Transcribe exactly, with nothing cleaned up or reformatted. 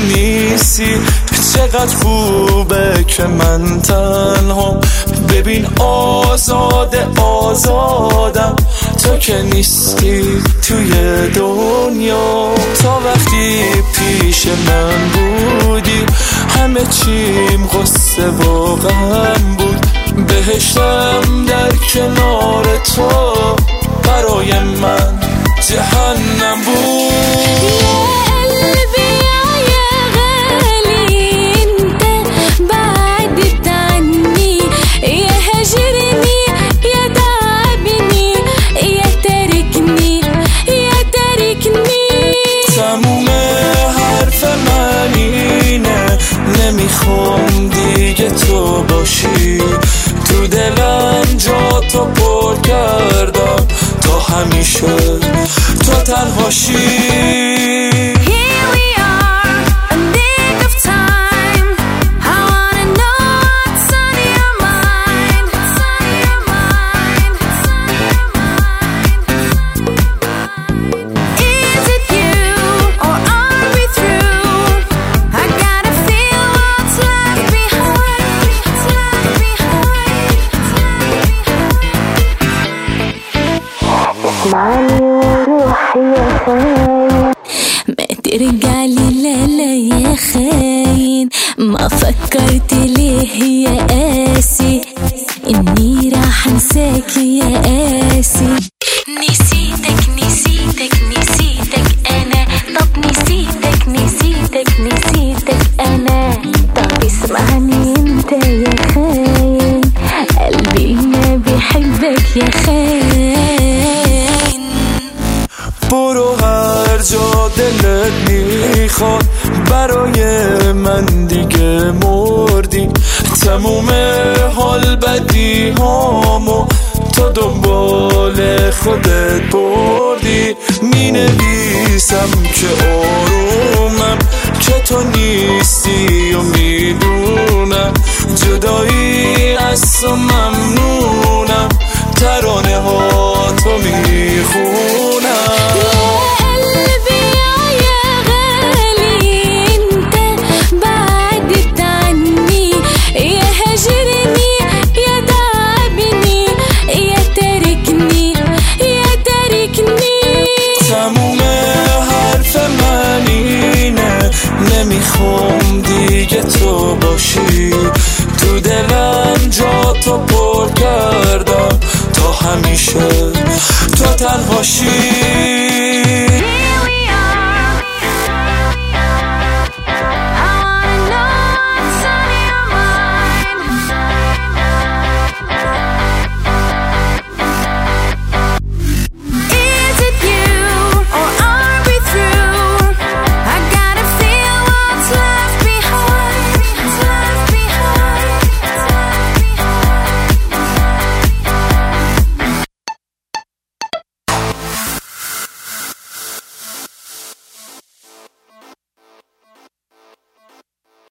نیستی. چقدر خوبه که من تنها، ببین آزاده آزادم تو که نیستی توی دنیا. تا وقتی پیش من بودی همه چیم غصه و غم بود، بهشتم در کنار تو برای من جهنم بود. نمیخوام دیگه تو باشی، تو دلم جا تو پر کردم تا همیشه تو تنهاشی. ما ترجعلي لا لا يا خاين، ما فكرت ليه يا قاسي اني راح انساك يا قاسي. نسيتك نسيتك نسيتك انا، طب نسيتك نسيتك نسيتك انا. طب اسمعني انت يا خاين، قلبي ما بيحبك يا خاين. برو هر جا دلت میخواد، برای من دیگه مردی. تموم حال بدی هامو تو دنبال خودت بردی. می نویسم که آرومم که تو نیستی و میدونم جدایی از تو من